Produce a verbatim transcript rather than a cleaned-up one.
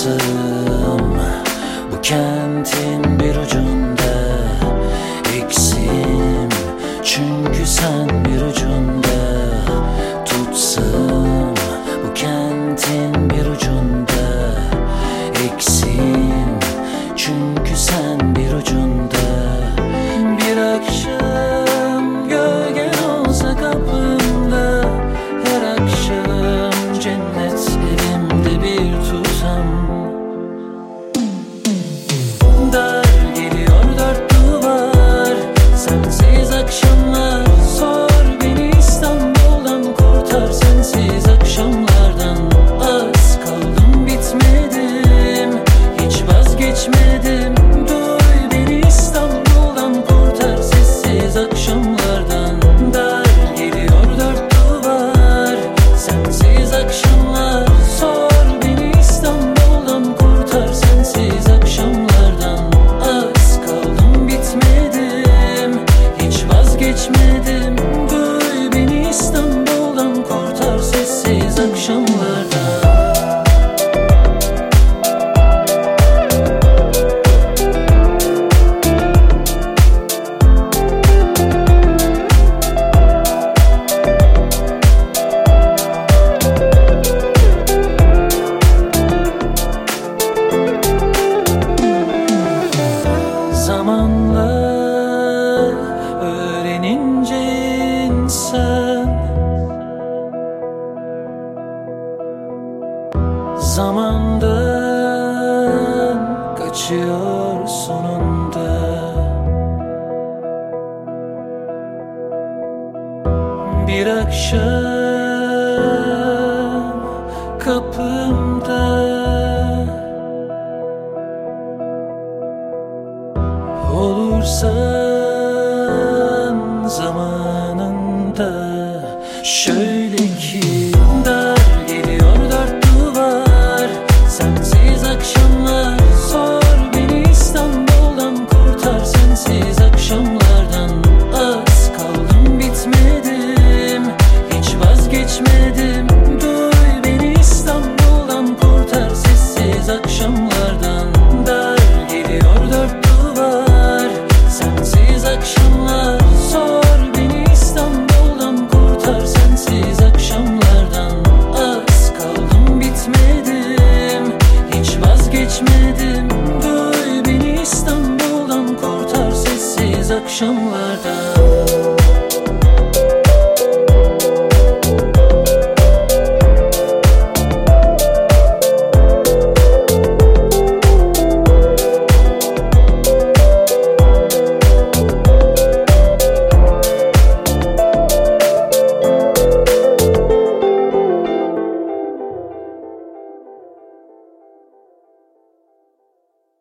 tutsam bu kentin bir ucunda eksim, çünkü sen bir ucunda. Tutsam bu kentin bir ucunda eksim, çünkü sen bir ucunda. Bir akşam gölgen olsa kapımda, her akşam cennet evimde bir tutam. Dar geliyor dört duvar, sensiz akşamlar. Sor beni İstanbul'dan, kurtar sensiz akşamlardan. Az kaldım bitmedim, hiç vazgeçmedim. Duy beni İstanbul'dan, kurtar sessiz akşamlardan. Dar geliyor dört duvar, sensiz akşamlar. Sor beni İstanbul'dan, kurtar sensiz akşamlardan. Az kaldım bitmedim, hiç vazgeçmedim. Duy beni İstanbul'dan, kurtar sessiz akşamlardan. Zamanla öğrenince insan, zamandan kaçıyor sonunda. Bir akşam kapımda, olursan zamanında. Şöyle ki dar geliyor dört duvar, sensiz akşamlar. Sor beni İstanbul'dan, kurtar sensiz akşamlardan. Az kaldım bitmedim, hiç vazgeçmedim. Duy beni İstanbul'dan, kurtar sessiz akşamlardan. Dar geliyor dört duvar, sensiz akşamlar. Sor beni İstanbul'dan, kurtar sensiz akşamlardan. Az kaldım bitmedim, hiç vazgeçmedim. Duy beni İstanbul'dan, kurtar sessiz akşamlardan.